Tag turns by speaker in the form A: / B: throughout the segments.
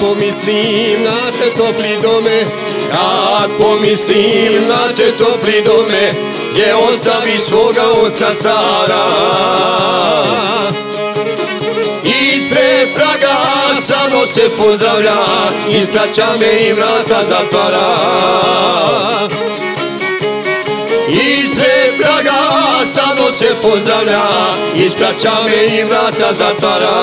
A: pomislim na te topli dome, kad pomislim na te topli dome, gdje ostavi svoga oca stara. Ispred praga Sano se pozdravlja, ispraća me i vrata zatvara. Ispred praga Sano se pozdravlja, ispraća me i vrata zatvara.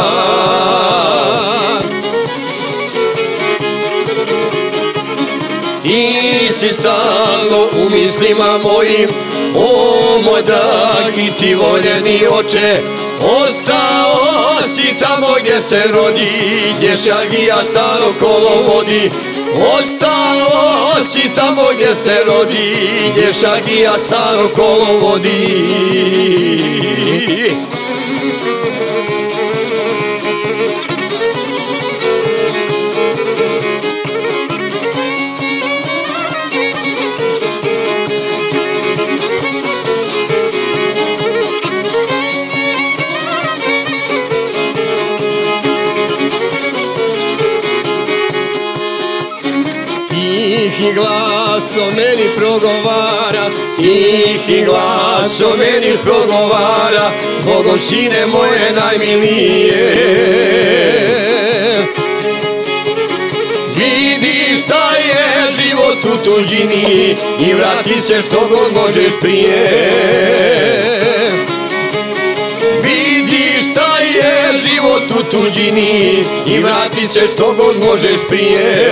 A: Ti si stalno u mislima mojim, o moj dragi ti voljeni oče. Ostao si tamo gdje se rodi, gdje šargija staro kolo vodi. Ostao si tamo gdje se rodi, gdje šargija staro kolo vodi. Tihi glas o meni progovara, tihi glas o meni progovara, zbog ovčine moje najmilije. Vidi šta je život u tuđini i vrati se što god možeš prije. Vidi šta je život u tuđini i vrati se što god možeš prije.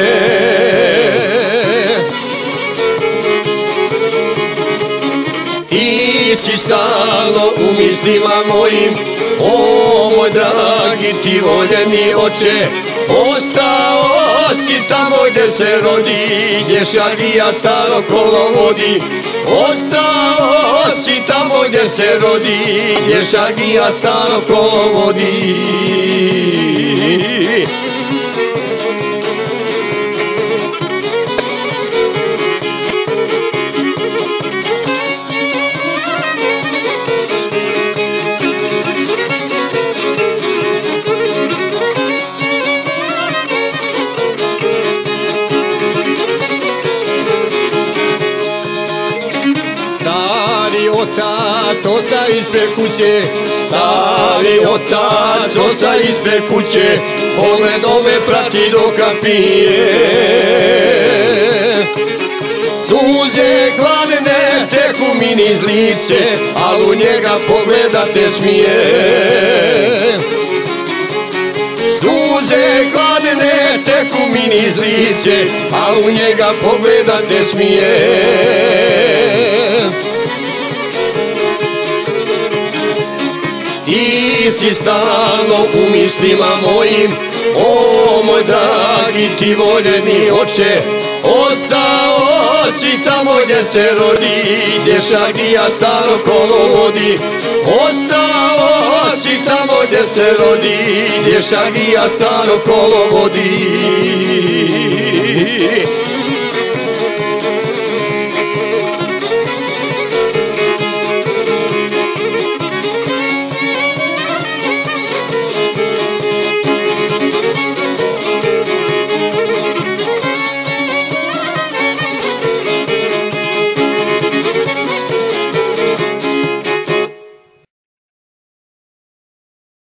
A: Ti si stalno u mislima mojim, o moj dragi ti voljeni oče. Ostao si tamo gdje se rodi, gdje šargija staro kolo vodi. Ostao si tamo gdje se rodi, gdje šargija staro kolo vodi. Stari otac ostaje ispred kuće, stari otac ostaje ispred kuće, pogledom me prati do kapije. Suze hladne teku mi niz lice, al u njega pogledat ne smije. Suze hladne teku mi niz lice, al u njega pogledat ne smije. Ti si stalno u mislima mojim, o moj dragi ti voljeni oče. Ostao si tamo gdje se rodi, gdje šargija staro kolo vodi. Ostao si tamo gdje se rodi, gdje šargija staro kolo vodi.